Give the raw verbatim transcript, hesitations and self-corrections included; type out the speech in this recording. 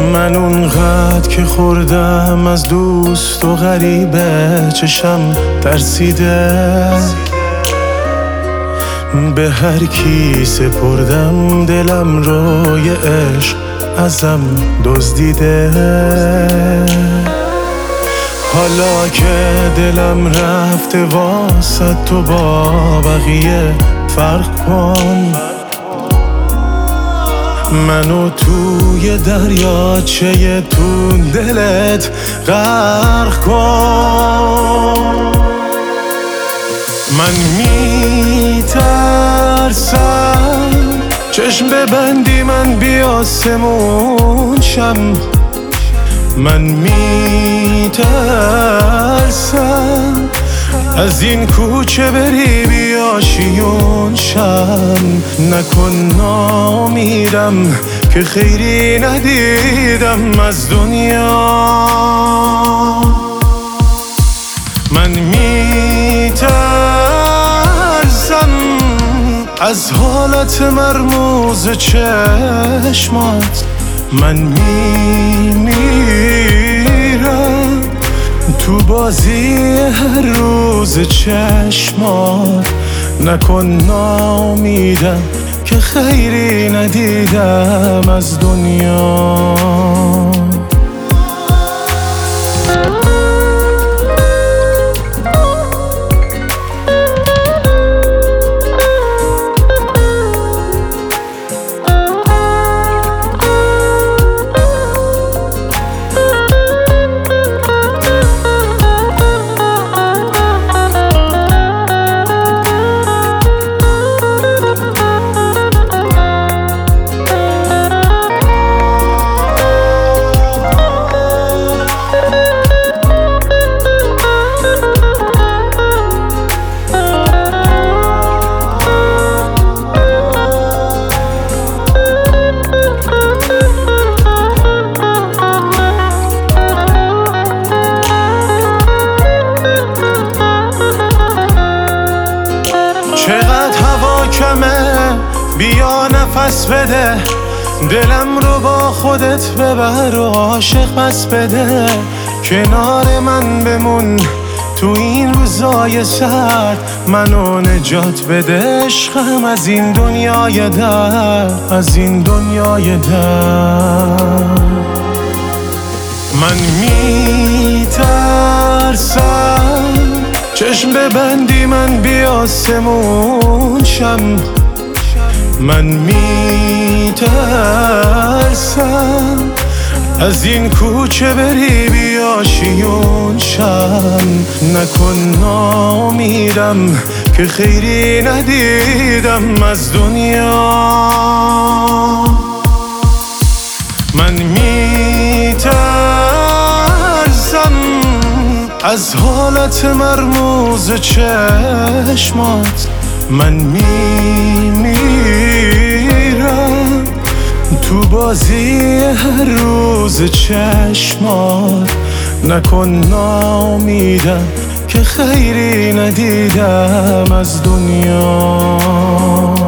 من اونقدر که خوردم از دوست و غریبه، چشم ترسیده به هر کی سپردم، دلم رو یه عشق ازم دزدیده. حالا که دلم رفته واسه تو، با بقیه فرق کن، منو توی دریاچه تو دلت غرق کن. من میترسم چشم ببندی من بی آسمون شم، من میترسم از این کوچه بری بیاشیون شم. نکن نامیدم که خیری ندیدم از دنیا. من میترسم از حالت مرموز چشمات، من میمیرم تو بازی هر روز چشمات. نکن نامیدم که خیری ندیدم از دنیا. چقدر هوا کمه، بیا نفس بده، دلم رو با خودت ببر و عاشق بس بده. کنار من بمون تو این روزای سرد، منو نجات بده عشقم از این دنیای درد، از این دنیای درد. من میترسم چشم ببندی من بی آسمون شم، من میترسم از این کوچه بری بیاشیون شم. نکن نامیدم که خیری ندیدم از دنیا. من میترسم از حالت مرموز چشمات، من میمیرم تو بازی هر روز چشمات. نکن نامیدم که خیری ندیدم از دنیا.